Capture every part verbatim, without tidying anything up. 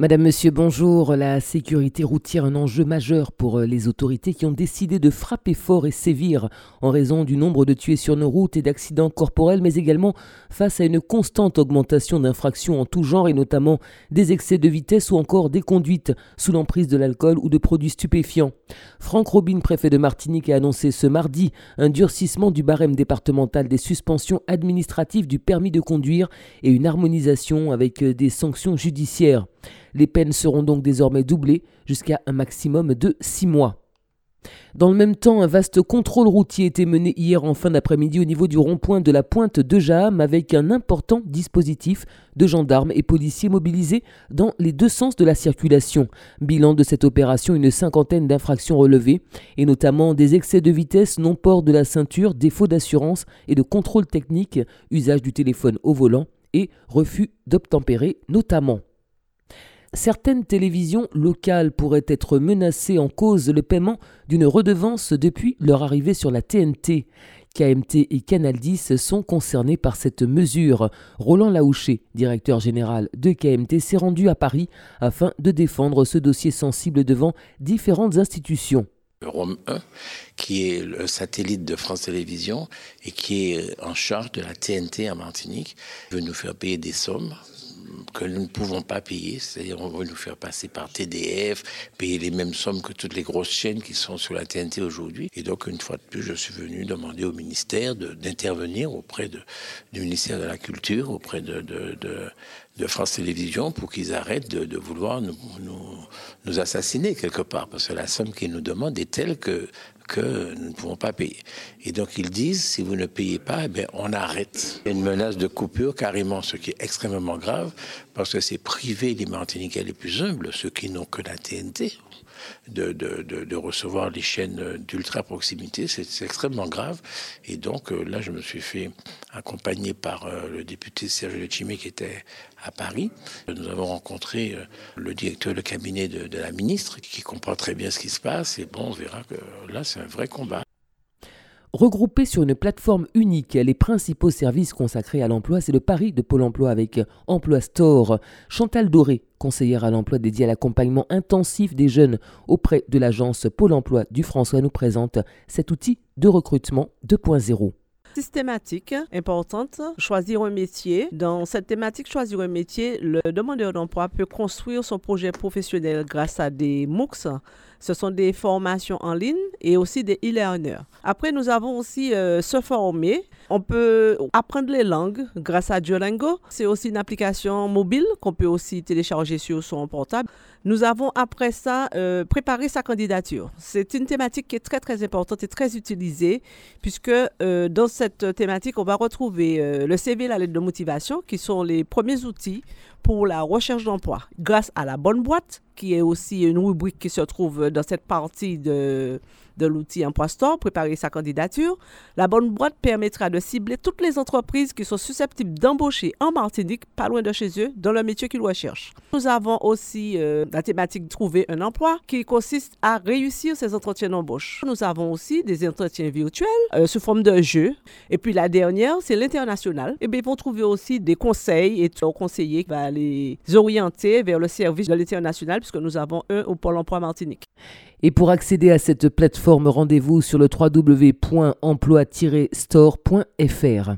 Madame, Monsieur, bonjour. La sécurité routière, un enjeu majeur pour les autorités qui ont décidé de frapper fort et sévir en raison du nombre de tués sur nos routes et d'accidents corporels, mais également face à une constante augmentation d'infractions en tout genre et notamment des excès de vitesse ou encore des conduites sous l'emprise de l'alcool ou de produits stupéfiants. Franck Robine, préfet de Martinique, a annoncé ce mardi un durcissement du barème départemental des suspensions administratives du permis de conduire et une harmonisation avec des sanctions judiciaires. Les peines seront donc désormais doublées jusqu'à un maximum de six mois. Dans le même temps, un vaste contrôle routier était mené hier en fin d'après-midi au niveau du rond-point de la Pointe de Jaham avec un important dispositif de gendarmes et policiers mobilisés dans les deux sens de la circulation. Bilan de cette opération, une cinquantaine d'infractions relevées et notamment des excès de vitesse, non-port de la ceinture, défaut d'assurance et de contrôle technique, usage du téléphone au volant et refus d'obtempérer notamment. Certaines télévisions locales pourraient être menacées en cause le paiement d'une redevance depuis leur arrivée sur la T N T. K M T et Canal dix sont concernés par cette mesure. Roland Laouché, directeur général de K M T, s'est rendu à Paris afin de défendre ce dossier sensible devant différentes institutions. Rome un, qui est le satellite de France Télévisions et qui est en charge de la T N T en Martinique, veut nous faire payer des sommes que nous ne pouvons pas payer, c'est-à-dire on va nous faire passer par T D F, payer les mêmes sommes que toutes les grosses chaînes qui sont sur la T N T aujourd'hui. Et donc une fois de plus, je suis venu demander au ministère de, d'intervenir auprès de, du ministère de la Culture, auprès de, de, de, de France Télévisions pour qu'ils arrêtent de, de vouloir nous, nous, nous assassiner quelque part, parce que la somme qu'ils nous demandent est telle que que nous ne pouvons pas payer. Et donc ils disent, si vous ne payez pas, eh bien, on arrête. Il y a une menace de coupure carrément, ce qui est extrêmement grave, parce que c'est priver les Martiniquais les plus humbles, ceux qui n'ont que la T N T, de, de, de, de recevoir les chaînes d'ultra proximité. C'est, c'est extrêmement grave. Et donc là, je me suis fait accompagner par euh, le député Serge Letchimy qui était à Paris. Nous avons rencontré euh, le directeur de cabinet de, de la ministre qui comprend très bien ce qui se passe. Et bon, on verra que là, c'est un vrai combat. Regroupés sur une plateforme unique, les principaux services consacrés à l'emploi, c'est le pari de Pôle emploi avec Emploi Store. Chantal Doré, conseillère à l'emploi dédiée à l'accompagnement intensif des jeunes auprès de l'agence Pôle emploi du François, nous présente cet outil de recrutement deux point zéro. Systématique, importante, choisir un métier. Dans cette thématique, choisir un métier, le demandeur d'emploi peut construire son projet professionnel grâce à des MOOCs. Ce sont des formations en ligne et aussi des e-learners. Après, nous avons aussi euh, se former. On peut apprendre les langues grâce à Duolingo. C'est aussi une application mobile qu'on peut aussi télécharger sur son portable. Nous avons après ça euh, préparé sa candidature. C'est une thématique qui est très très importante et très utilisée puisque euh, dans cette thématique, on va retrouver euh, le C V et la lettre de motivation qui sont les premiers outils pour la recherche d'emploi. Grâce à la bonne boîte, qui est aussi une rubrique qui se trouve dans cette partie de, de l'outil Emploi Store, préparer sa candidature. La bonne boîte permettra de cibler toutes les entreprises qui sont susceptibles d'embaucher en Martinique, pas loin de chez eux, dans le métier qu'ils recherchent. Nous avons aussi euh, la thématique Trouver un emploi, qui consiste à réussir ces entretiens d'embauche. Nous avons aussi des entretiens virtuels euh, sous forme de jeu. Et puis la dernière, c'est l'international. Et bien, ils vont trouver aussi des conseils et des conseillers qui vont les orienter vers le service de l'international, puisque nous avons un au Pôle emploi Martinique. Et pour accéder à cette plateforme, rendez-vous sur le w w w point emploi tiret store point f r.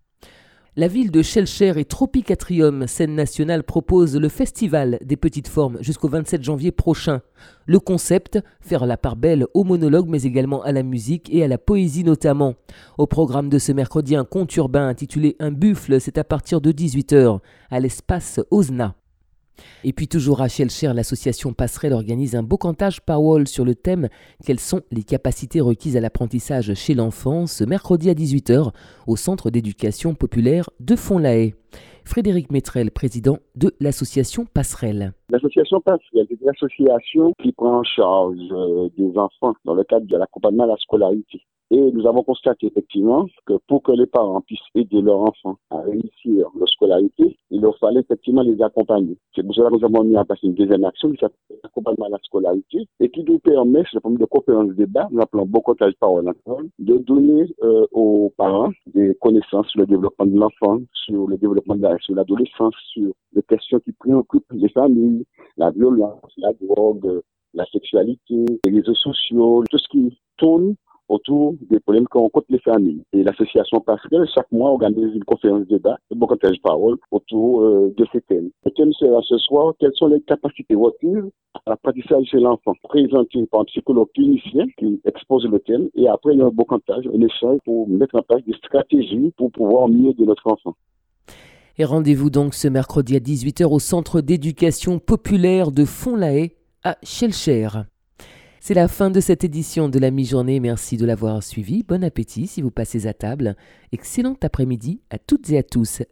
La ville de Schœlcher et Tropicatrium, scène nationale, propose le festival des petites formes jusqu'au vingt-sept janvier prochain. Le concept, faire la part belle au monologue mais également à la musique et à la poésie notamment. Au programme de ce mercredi, un conte urbain intitulé Un buffle, c'est à partir de dix-huit heures à l'espace Osna. Et puis toujours à Schœlcher, l'association Passerelle organise un beau cantage parole sur le thème « Quelles sont les capacités requises à l'apprentissage chez l'enfant ?» ce mercredi à dix-huit heures au Centre d'éducation populaire de Font-la-Haye. Frédéric Métrel, président de l'association Passerelle. L'association Passerelle est une association qui prend en charge des enfants dans le cadre de l'accompagnement à la scolarité. Et nous avons constaté effectivement que pour que les parents puissent aider leurs enfants à réussir leur scolarité, il leur fallait effectivement les accompagner. C'est pour cela que nous avons mis en place une deuxième action qui s'appelle l'accompagnement à la scolarité et qui nous permet, c'est le forme de conférence de débat, nous appelons bocotage parole en parole, de donner euh, aux parents des connaissances sur le développement de l'enfant, sur le développement de la, sur l'adolescence, sur les questions qui préoccupent les familles, la violence, la drogue, la sexualité, les réseaux sociaux, tout ce qui tourne autour des problèmes qu'on rencontre les familles. Et l'association Passerelle, chaque mois, organise une conférence de débat, un bocotage parole autour euh, de ces thèmes. Le thème sera ce soir, quelles sont les capacités relatives à l'apprentissage chez l'enfant, présenté par un psychologue clinicien qui expose le thème, et après il y a un bocotage, un échange pour mettre en place des stratégies pour pouvoir mieux aider notre enfant. Et rendez-vous donc ce mercredi à dix-huit heures au Centre d'éducation populaire de Font-la-Haye à Schœlcher. C'est la fin de cette édition de la mi-journée. Merci de l'avoir suivi. Bon appétit si vous passez à table. Excellent après-midi à toutes et à tous.